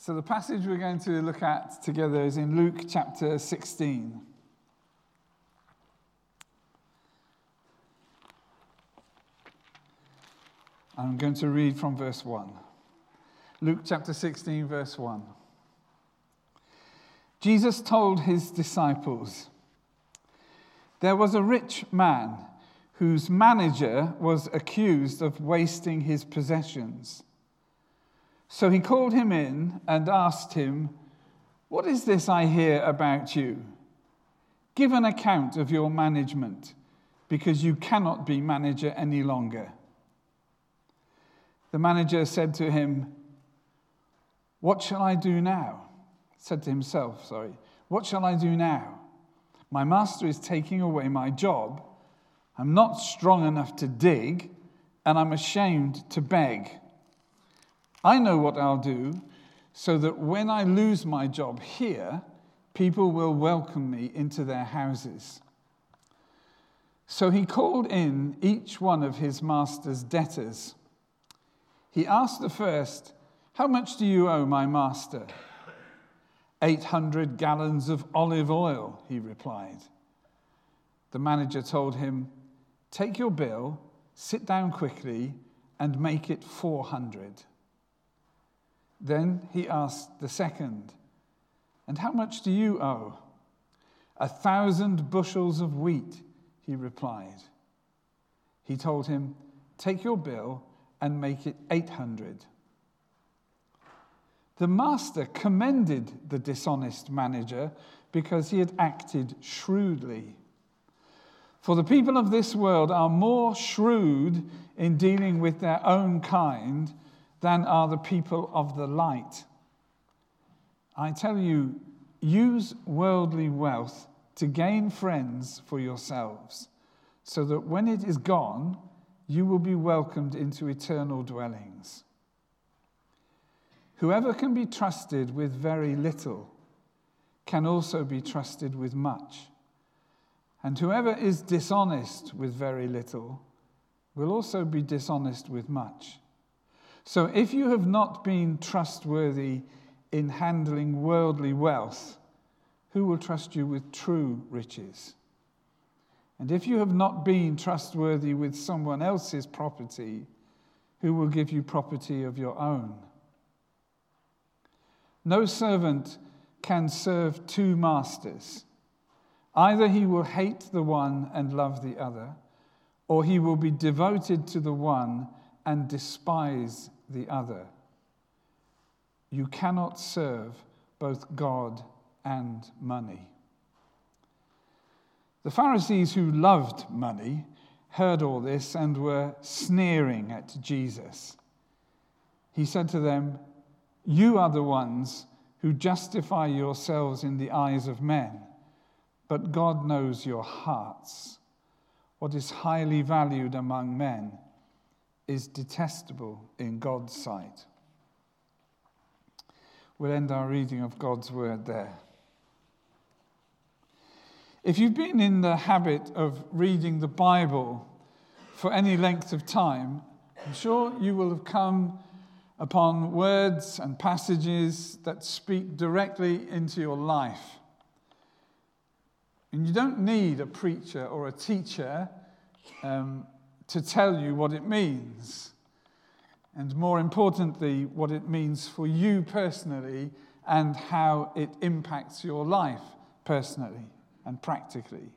So the passage we're going to look at together is in Luke chapter 16. I'm going to read from verse 1. Luke chapter 16, verse 1. Jesus told his disciples, "There was a rich man whose manager was accused of wasting his possessions. So he called him in and asked him, 'What is this I hear about you? Give an account of your management, because you cannot be manager any longer.' The manager said to him, 'What shall I do now?' Said to himself, 'What shall I do now? My master is taking away my job. I'm not strong enough to dig, and I'm ashamed to beg. I know what I'll do, so that when I lose my job here, people will welcome me into their houses.' So he called in each one of his master's debtors. He asked the first, 'How much do you owe my master?' 800 gallons of olive oil,' he replied. The manager told him, 'Take your bill, sit down quickly, and make it 400. Then he asked the second, 'And how much do you owe?' 1,000 bushels of wheat,' he replied. He told him, 'Take your bill and make it 800. The master commended the dishonest manager because he had acted shrewdly. For the people of this world are more shrewd in dealing with their own kind than are the people of the light. I tell you, use worldly wealth to gain friends for yourselves, so that when it is gone, you will be welcomed into eternal dwellings. Whoever can be trusted with very little can also be trusted with much. And whoever is dishonest with very little will also be dishonest with much. So if you have not been trustworthy in handling worldly wealth, who will trust you with true riches? And if you have not been trustworthy with someone else's property, who will give you property of your own? No servant can serve two masters. Either he will hate the one and love the other, or he will be devoted to the one and despise the other. You cannot serve both God and money." The Pharisees, who loved money, heard all this and were sneering at Jesus. He said to them, "You are the ones who justify yourselves in the eyes of men, but God knows your hearts. What is highly valued among men is detestable in God's sight." We'll end our reading of God's word there. If you've been in the habit of reading the Bible for any length of time, I'm sure you will have come upon words and passages that speak directly into your life. And you don't need a preacher or a teacher to tell you what it means. And more importantly, what it means for you personally and how it impacts your life personally and practically.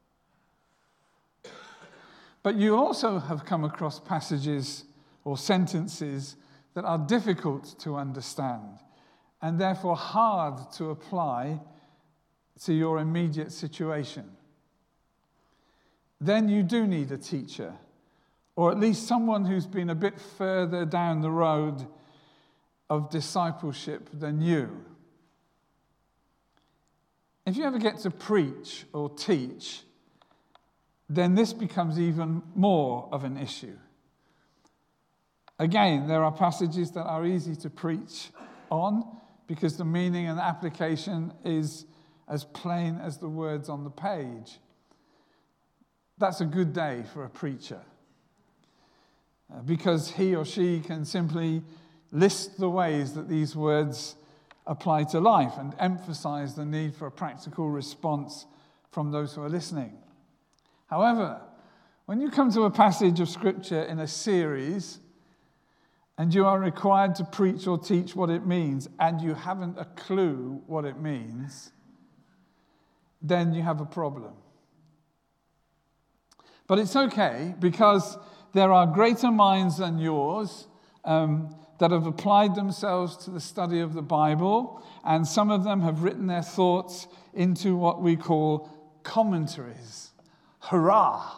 But you also have come across passages or sentences that are difficult to understand and therefore hard to apply to your immediate situation. Then you do need a teacher, or at least someone who's been a bit further down the road of discipleship than you. If you ever get to preach or teach, then this becomes even more of an issue. Again, there are passages that are easy to preach on because the meaning and application is as plain as the words on the page. That's a good day for a preacher because he or she can simply list the ways that these words apply to life and emphasize the need for a practical response from those who are listening. However, when you come to a passage of Scripture in a series and you are required to preach or teach what it means and you haven't a clue what it means, then you have a problem. But it's okay, because there are greater minds than yours that have applied themselves to the study of the Bible, and some of them have written their thoughts into what we call commentaries. Hurrah!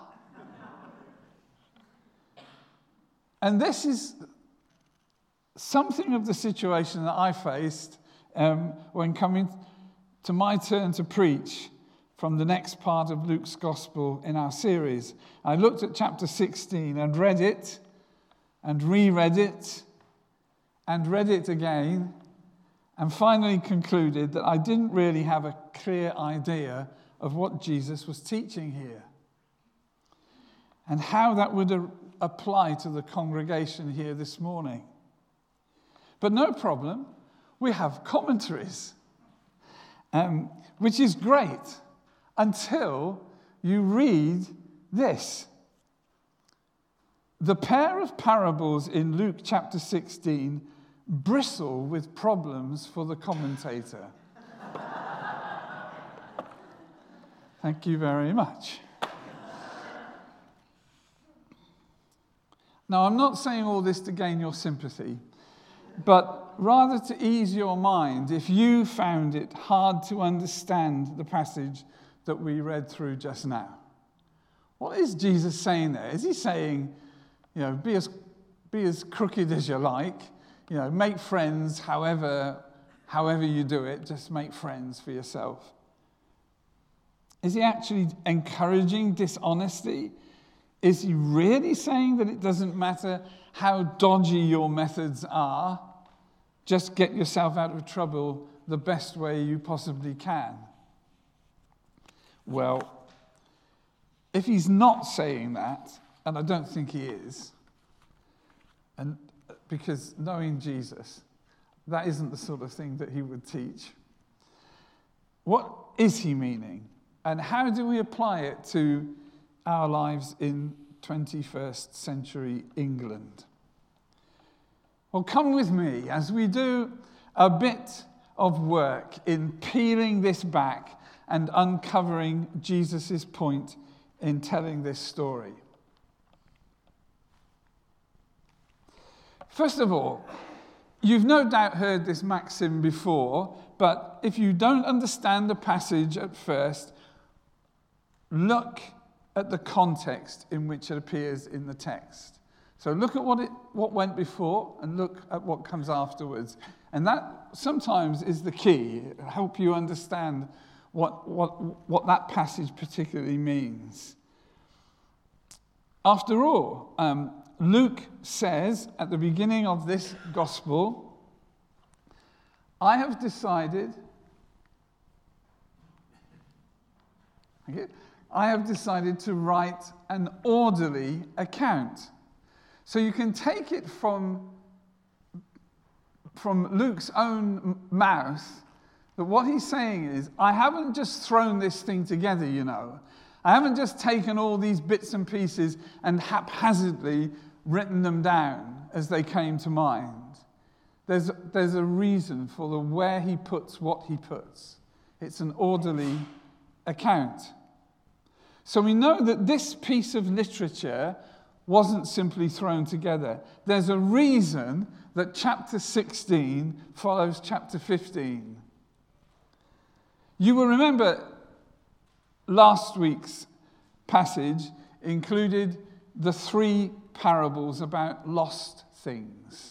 And this is something of the situation that I faced when coming to my turn to preach from the next part of Luke's Gospel in our series. I looked at chapter 16 and read it and reread it and read it again, and finally concluded that I didn't really have a clear idea of what Jesus was teaching here and how that would apply to the congregation here this morning. But no problem, we have commentaries, which is great until you read this. The pair of parables in Luke chapter 16 bristle with problems for the commentator. Thank you very much. Now, I'm not saying all this to gain your sympathy, but rather to ease your mind if you found it hard to understand the passage that we read through just now. What is Jesus saying there? Is he saying, be as crooked as you like, make friends however you do it, just make friends for yourself? Is he actually encouraging dishonesty? Is he really saying that it doesn't matter how dodgy your methods are, just get yourself out of trouble the best way you possibly can? Well, if he's not saying that, and I don't think he is, and because knowing Jesus, that isn't the sort of thing that he would teach. What is he meaning? And how do we apply it to our lives in 21st century England? Well, come with me as we do a bit of work in peeling this back and uncovering Jesus' point in telling this story. First of all, you've no doubt heard this maxim before, but if you don't understand the passage at first, look at the context in which it appears in the text. So look at what went before and look at what comes afterwards. And that sometimes is the key. It'll help you understand what that passage particularly means. After all, Luke says at the beginning of this gospel, I have decided to write an orderly account. So you can take it from Luke's own mouth that what he's saying is, I haven't just thrown this thing together, I haven't just taken all these bits and pieces and haphazardly written them down as they came to mind. There's a reason for where he puts what he puts. It's an orderly account. So we know that this piece of literature wasn't simply thrown together. There's a reason that chapter 16 follows chapter 15. You will remember last week's passage included the 3 parables about lost things.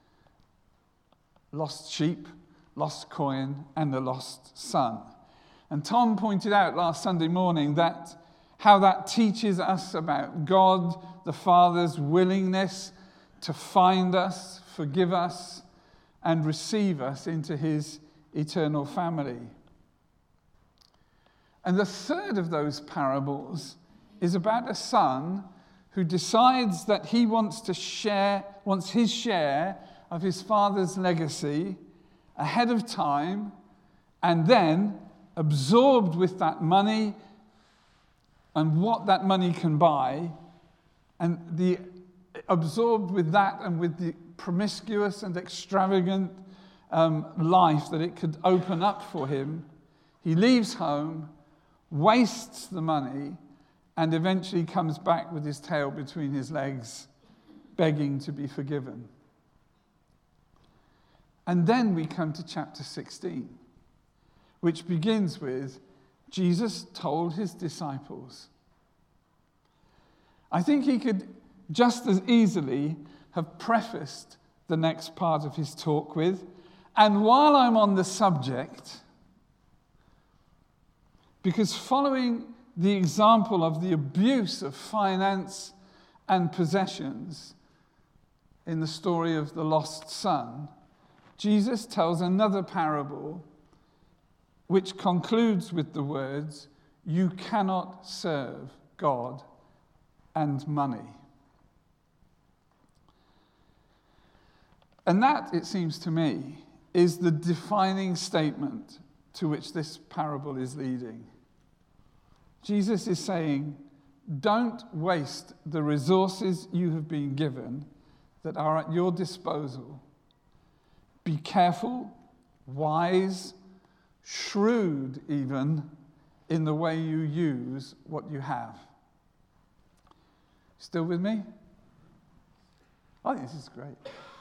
Lost sheep, lost coin, and the lost son. And Tom pointed out last Sunday morning how that teaches us about God the Father's willingness to find us, forgive us, and receive us into his eternal family. And the third of those parables is about a son who decides that he wants his share of his father's legacy ahead of time, and then absorbed with that money and what that money can buy, and absorbed with that and with the promiscuous and extravagant life that it could open up for him, he leaves home, wastes the money, and eventually comes back with his tail between his legs, begging to be forgiven. And then we come to chapter 16, which begins with, Jesus told his disciples. I think he could just as easily have prefaced the next part of his talk with, and while I'm on the subject, because following the example of the abuse of finance and possessions in the story of the lost son, Jesus tells another parable which concludes with the words, "You cannot serve God and money." And that, it seems to me, is the defining statement to which this parable is leading. Jesus is saying, don't waste the resources you have been given that are at your disposal. Be careful, wise, shrewd even, in the way you use what you have. Still with me? I think this is great.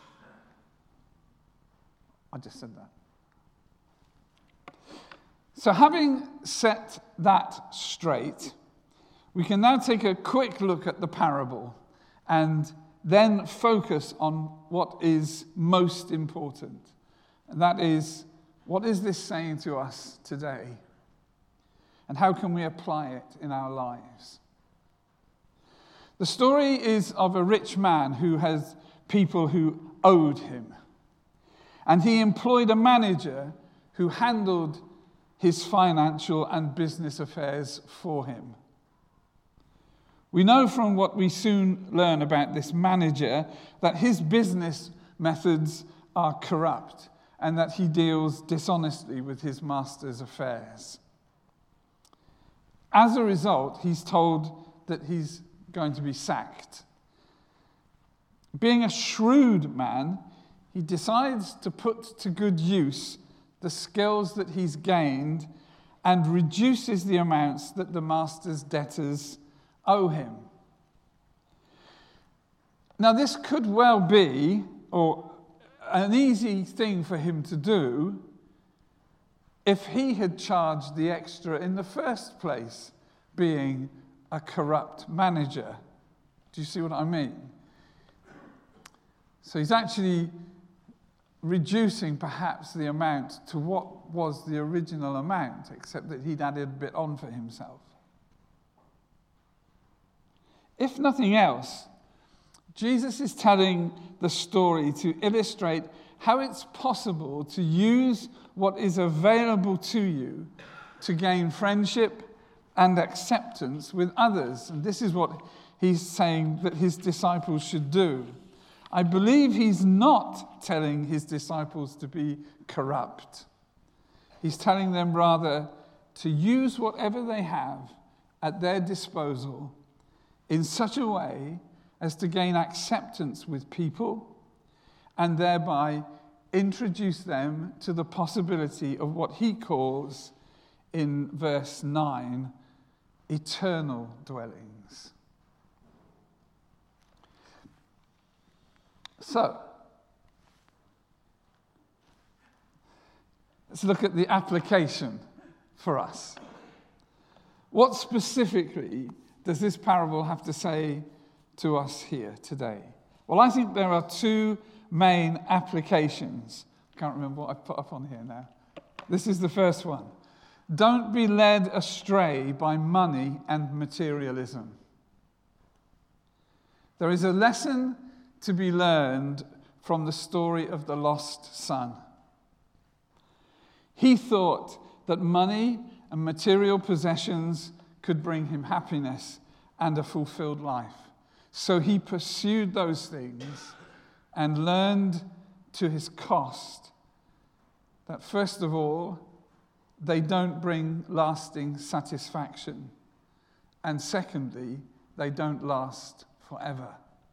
I just said that. So having set that straight, we can now take a quick look at the parable and then focus on what is most important. And that is, what is this saying to us today? And how can we apply it in our lives? The story is of a rich man who has people who owed him. And he employed a manager who handled his financial and business affairs for him. We know from what we soon learn about this manager that his business methods are corrupt and that he deals dishonestly with his master's affairs. As a result, he's told that he's going to be sacked. Being a shrewd man, he decides to put to good use the skills that he's gained and reduces the amounts that the master's debtors owe him. Now, this could well be an easy thing for him to do if he had charged the extra in the first place, being a corrupt manager. Do you see what I mean? So he's actually reducing perhaps the amount to what was the original amount, except that he'd added a bit on for himself. If nothing else, Jesus is telling the story to illustrate how it's possible to use what is available to you to gain friendship and acceptance with others. And this is what he's saying that his disciples should do. I believe he's not telling his disciples to be corrupt. He's telling them rather to use whatever they have at their disposal in such a way as to gain acceptance with people and thereby introduce them to the possibility of what he calls in verse 9, eternal dwellings. So, let's look at the application for us. What specifically does this parable have to say to us here today? Well, I think there are two main applications. I can't remember what I put up on here now. This is the first one. Don't be led astray by money and materialism. There is a lesson to be learned from the story of the lost son. He thought that money and material possessions could bring him happiness and a fulfilled life. So he pursued those things and learned to his cost that first of all, they don't bring lasting satisfaction. And secondly, they don't last forever.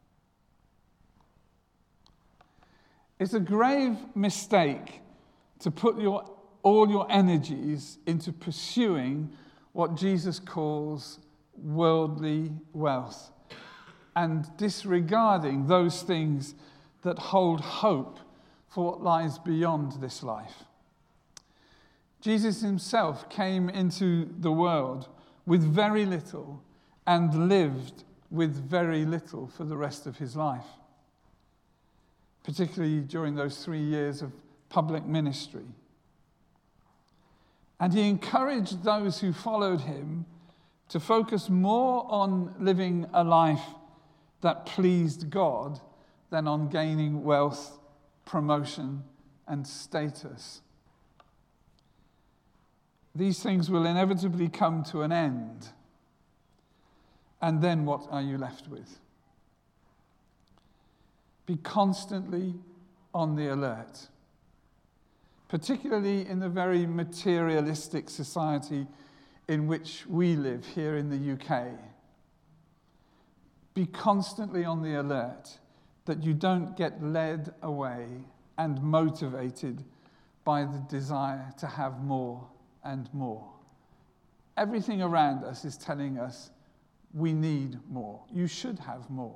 It's a grave mistake to put all your energies into pursuing what Jesus calls worldly wealth and disregarding those things that hold hope for what lies beyond this life. Jesus himself came into the world with very little and lived with very little for the rest of his life, particularly during those 3 years of public ministry. And he encouraged those who followed him to focus more on living a life that pleased God than on gaining wealth, promotion, and status. These things will inevitably come to an end. And then what are you left with? Be constantly on the alert, particularly in the very materialistic society in which we live here in the UK. Be constantly on the alert that you don't get led away and motivated by the desire to have more and more. Everything around us is telling us we need more. You should have more.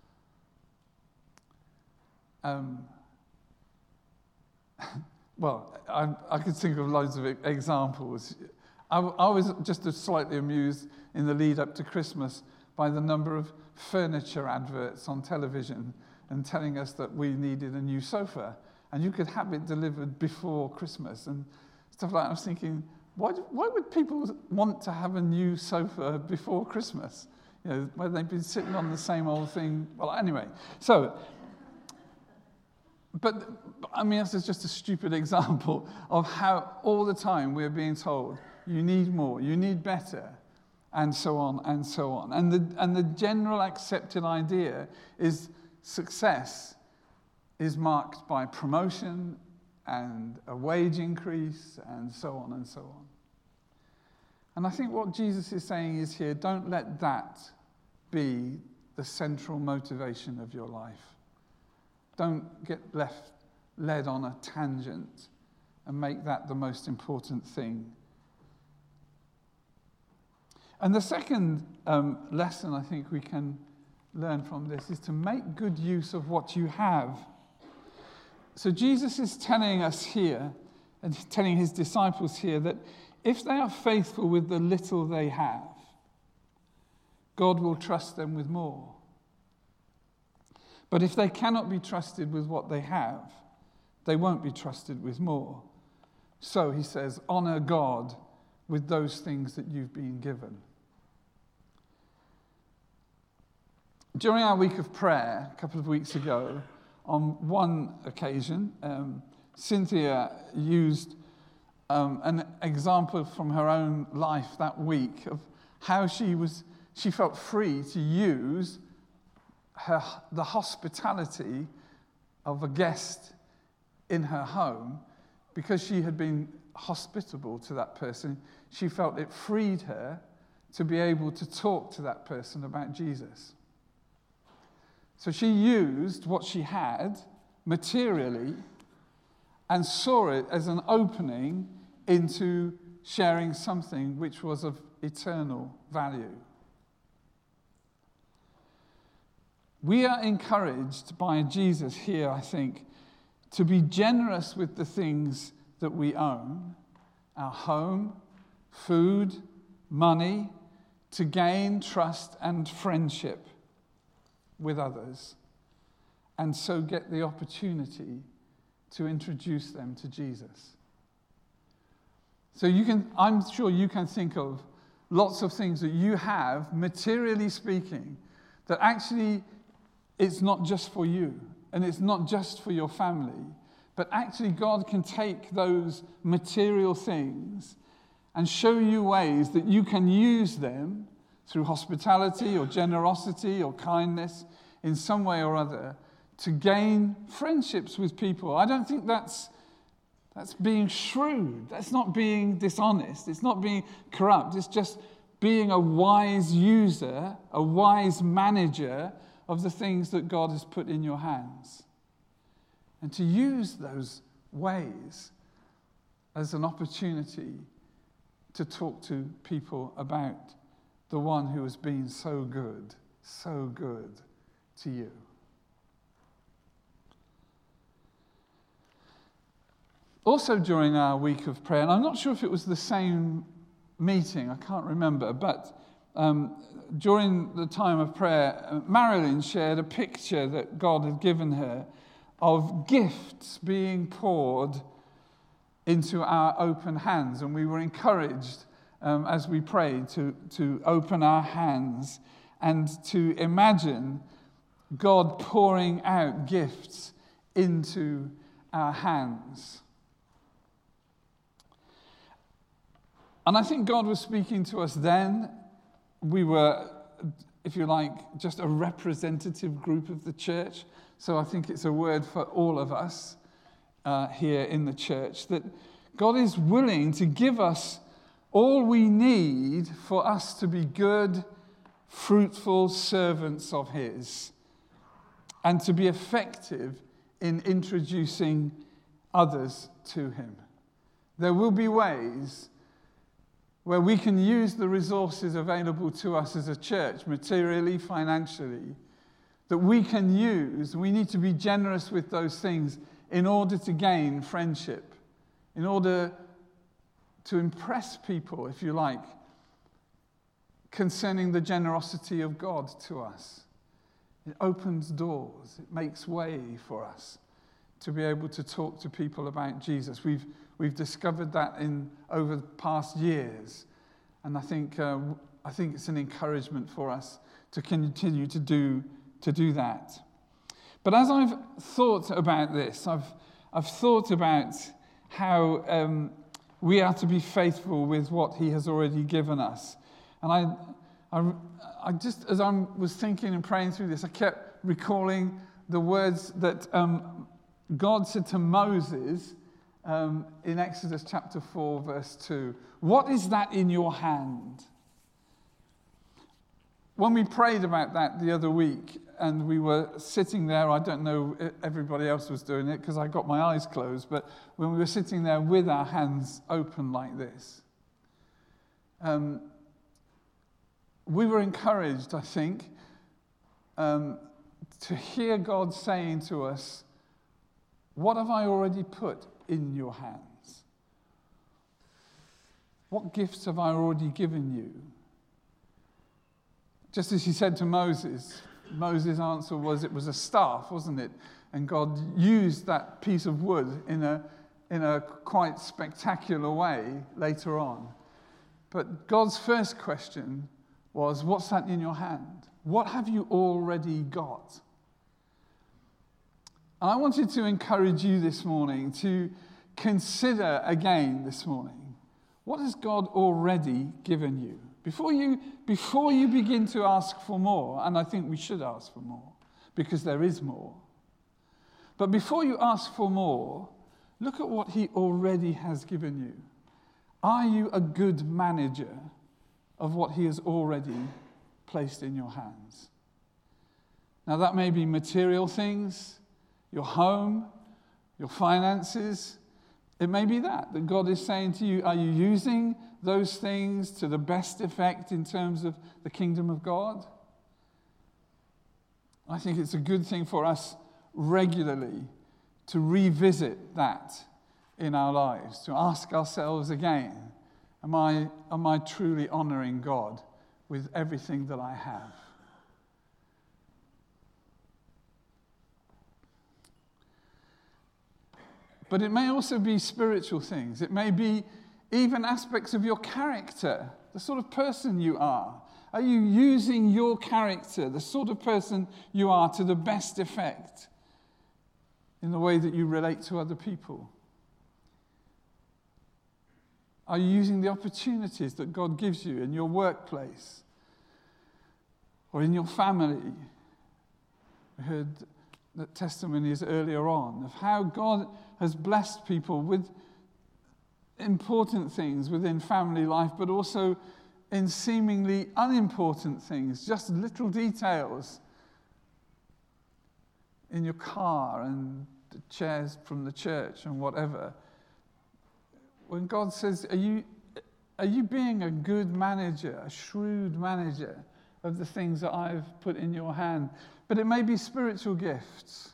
Well, I could think of loads of examples. I was just slightly amused in the lead up to Christmas by the number of furniture adverts on television and telling us that we needed a new sofa and you could have it delivered before Christmas and stuff like that. I was thinking, why would people want to have a new sofa before Christmas? You know, where they've been sitting on the same old thing. Well, anyway, so... But, I mean, this is just a stupid example of how all the time we're being told, you need more, you need better, and so on and so on. And the general accepted idea is success is marked by promotion and a wage increase and so on and so on. And I think what Jesus is saying is here, don't let that be the central motivation of your life. Don't get led on a tangent and make that the most important thing. And the second lesson I think we can learn from this is to make good use of what you have. So Jesus is telling us here, and telling his disciples here, that if they are faithful with the little they have, God will trust them with more. But if they cannot be trusted with what they have, they won't be trusted with more. So he says, honor God with those things that you've been given. During our week of prayer, a couple of weeks ago, on one occasion, Cynthia used an example from her own life that week of how she felt free to use the hospitality of a guest in her home. Because she had been hospitable to that person, she felt it freed her to be able to talk to that person about Jesus. So she used what she had materially and saw it as an opening into sharing something which was of eternal value. We are encouraged by Jesus here, I think, to be generous with the things that we own, our home, food, money, to gain trust and friendship with others, and so get the opportunity to introduce them to Jesus. So I'm sure you can think of lots of things that you have, materially speaking, that actually it's not just for you, and it's not just for your family, but actually God can take those material things and show you ways that you can use them through hospitality or generosity or kindness in some way or other to gain friendships with people. I don't think that's That's being shrewd. That's not being dishonest. It's not being corrupt. It's just being a wise user, a wise manager of the things that God has put in your hands. And to use those ways as an opportunity to talk to people about the one who has been so good to you. Also during our week of prayer, and I'm not sure if it was the same meeting, I can't remember, but during the time of prayer, Marilyn shared a picture that God had given her of gifts being poured into our open hands. And we were encouraged as we prayed to open our hands and to imagine God pouring out gifts into our hands. And I think God was speaking to us then. We were, if you like, just a representative group of the church. So I think it's a word for all of us here in the church, that God is willing to give us all we need for us to be good, fruitful servants of His, and to be effective in introducing others to Him. There will be ways where we can use the resources available to us as a church, materially, financially, that we can use. We need to be generous with those things in order to gain friendship, in order to impress people, if you like, concerning the generosity of God to us. It opens doors. It makes way for us to be able to talk to people about Jesus. We've discovered that over the past years, and I think it's an encouragement for us to continue to do that. But as I've thought about this, I've thought about how we are to be faithful with what He has already given us, and I just, as I was thinking and praying through this, I kept recalling the words that God said to Moses in Exodus chapter 4, verse 2. What is that in your hand? When we prayed about that the other week, and we were sitting there, I don't know if everybody else was doing it because I got my eyes closed, but when we were sitting there with our hands open like this, we were encouraged, I think, to hear God saying to us, what have I already put in your hands? What gifts have I already given you? Just as He said to Moses, Moses' answer was, it was a staff, wasn't it? And God used that piece of wood in a quite spectacular way later on. But God's first question was, what's that in your hand? What have you already got? And I wanted to encourage you this morning to consider again this morning, what has God already given you? Before you begin to ask for more, and I think we should ask for more, because there is more. But before you ask for more, look at what He already has given you. Are you a good manager of what He has already placed in your hands? Now that may be material things, your home, your finances. It may be that God is saying to you, are you using those things to the best effect in terms of the kingdom of God? I think it's a good thing for us regularly to revisit that in our lives, to ask ourselves again, am I truly honoring God with everything that I have? But it may also be spiritual things. It may be even aspects of your character, the sort of person you are. Are you using your character, the sort of person you are, to the best effect in the way that you relate to other people? Are you using the opportunities that God gives you in your workplace or in your family? We heard the testimonies earlier on of how God has blessed people with important things within family life, but also in seemingly unimportant things, just little details in your car and the chairs from the church and whatever. When God says, are you being a good manager, a shrewd manager of the things that I've put in your hand? But it may be spiritual gifts.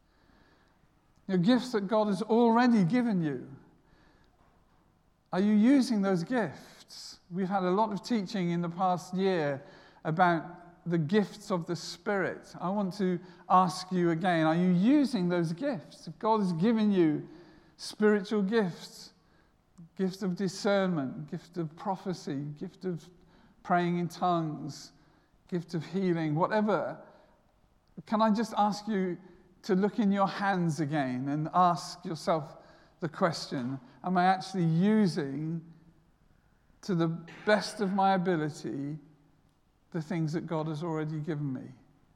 Gifts that God has already given you. Are you using those gifts? We've had a lot of teaching in the past year about the gifts of the Spirit. I want to ask you again, are you using those gifts? If God has given you spiritual gifts, gift of discernment, gift of prophecy, gift of praying in tongues, gift of healing, whatever, can I just ask you to look in your hands again and ask yourself the question, am I actually using, to the best of my ability, the things that God has already given me?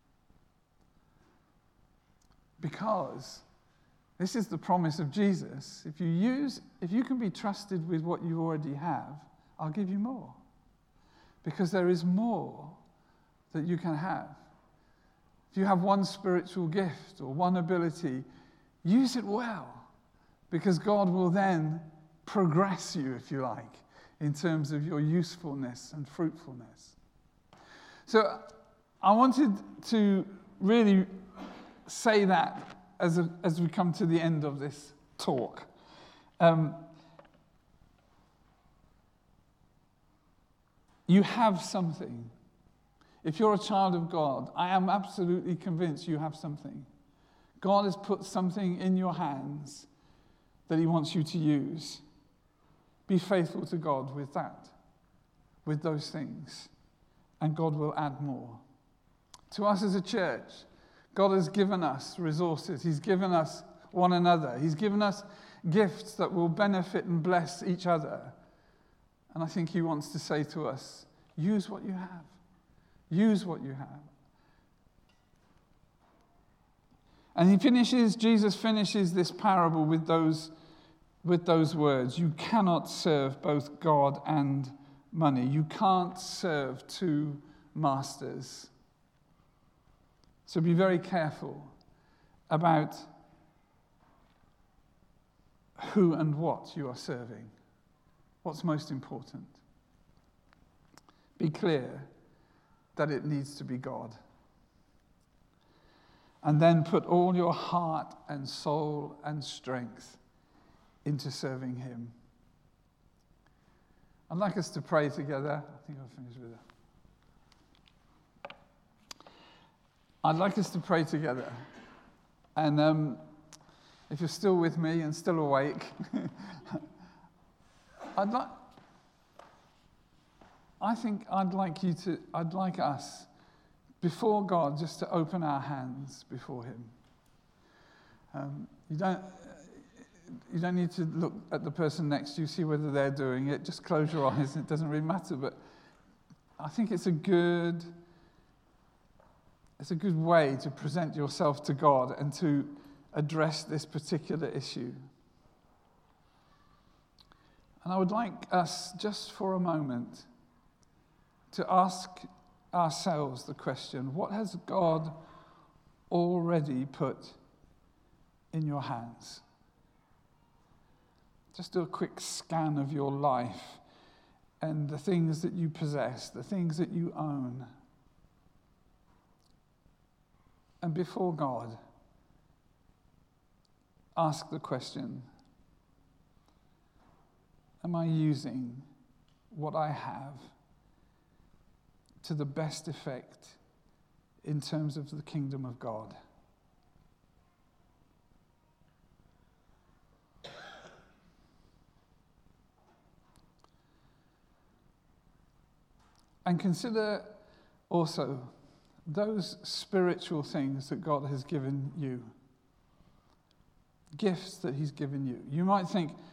Because this is the promise of Jesus. If you can be trusted with what you already have, I'll give you more. Because there is more that you can have. If you have one spiritual gift or one ability, use it well, because God will then progress you, if you like, in terms of your usefulness and fruitfulness. So I wanted to really say that as we come to the end of this talk. You have something. If you're a child of God, I am absolutely convinced you have something. God has put something in your hands that he wants you to use. Be faithful to God with that, with those things, and God will add more. To us as a church, God has given us resources. He's given us one another. He's given us gifts that will benefit and bless each other. And I think he wants to say to us, use what you have. Use what you have. And Jesus finishes this parable with those words. You cannot serve both God and money. You can't serve two masters. So be very careful about who and what you are serving. What's most important? Be clear that it needs to be God. And then put all your heart and soul and strength into serving him. I'd like us to pray together. I think I'll finish with that. I'd like us to pray together. And if you're still with me and still awake, I'd like us, before God, just to open our hands before him. You don't need to look at the person next to you, see whether they're doing it. Just close your eyes. It doesn't really matter. But I think it's a good way to present yourself to God and to address this particular issue. And I would like us, just for a moment, to ask ourselves the question, what has God already put in your hands? Just do a quick scan of your life and the things that you possess, the things that you own. And before God, ask the question, am I using what I have to the best effect in terms of the kingdom of God? And consider also those spiritual things that God has given you, gifts that he's given you. You might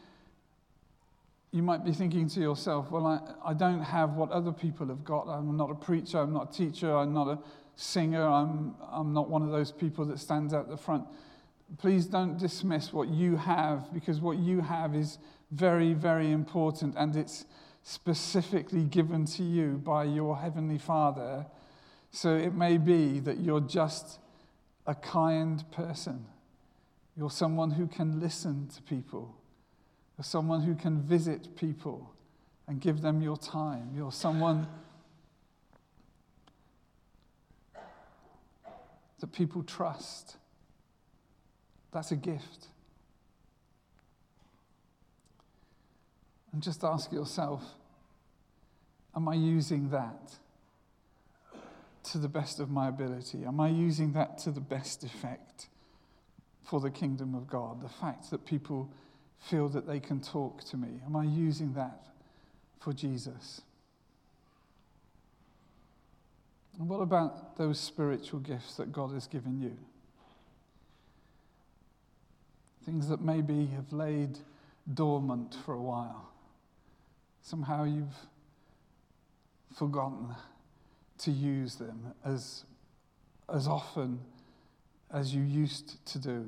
be thinking to yourself, well, I don't have what other people have got. I'm not a preacher, I'm not a teacher, I'm not a singer, I'm not one of those people that stands out the front. Please don't dismiss what you have, because what you have is very, very important, and it's specifically given to you by your Heavenly Father. So it may be that you're just a kind person. You're someone who can listen to people. You're someone who can visit people and give them your time. You're someone that people trust. That's a gift. And just ask yourself, am I using that to the best of my ability? Am I using that to the best effect for the kingdom of God? The fact that people feel that they can talk to me. Am I using that for Jesus? And what about those spiritual gifts that God has given you? Things that maybe have laid dormant for a while. Somehow you've forgotten to use them as often as you used to do.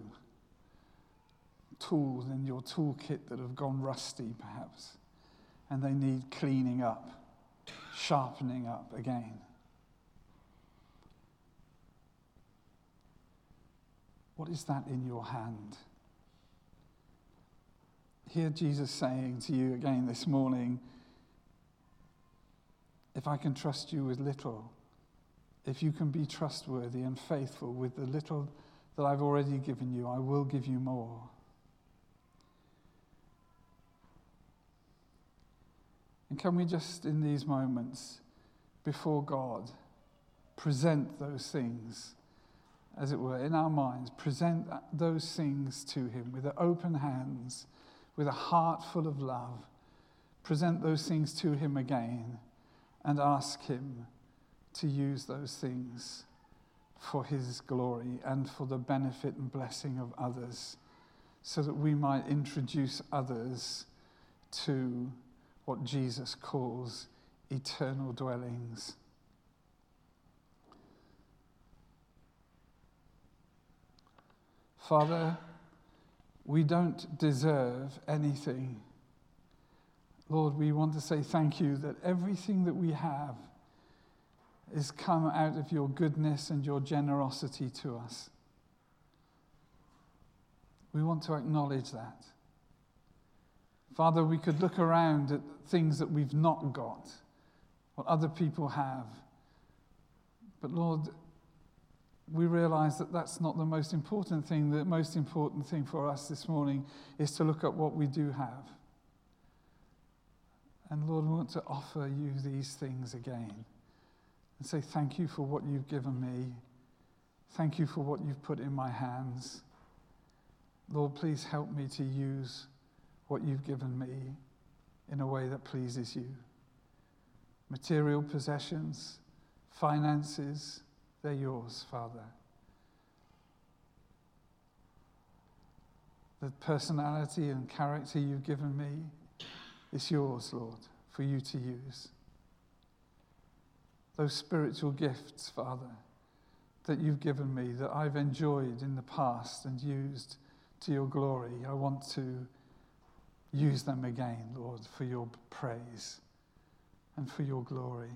Tools in your toolkit that have gone rusty, perhaps, and they need cleaning up, sharpening up again. What is that in your hand? Hear Jesus saying to you again this morning, if I can trust you with little, if you can be trustworthy and faithful with the little that I've already given you, I will give you more. And can we just, in these moments, before God, present those things, as it were, in our minds, present those things to him with open hands, with a heart full of love, present those things to him again, and ask him to use those things for his glory and for the benefit and blessing of others, so that we might introduce others to what Jesus calls eternal dwellings. Father, we don't deserve anything. Lord, we want to say thank you that everything that we have is come out of your goodness and your generosity to us. We want to acknowledge that. Father, we could look around at things that we've not got, what other people have. But Lord, we realize that that's not the most important thing. The most important thing for us this morning is to look at what we do have. And Lord, we want to offer you these things again and say thank you for what you've given me. Thank you for what you've put in my hands. Lord, please help me to use what you've given me in a way that pleases you. Material possessions, finances, they're yours, Father. The personality and character you've given me, it's yours, Lord, for you to use. Those spiritual gifts, Father, that you've given me, that I've enjoyed in the past and used to your glory, I want to use them again, Lord, for your praise and for your glory.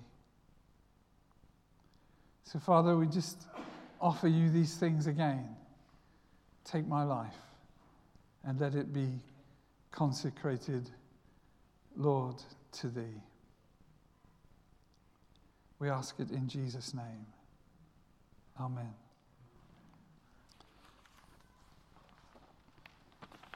So, Father, we just offer you these things again. Take my life and let it be consecrated, Lord, to thee. We ask it in Jesus' name. Amen.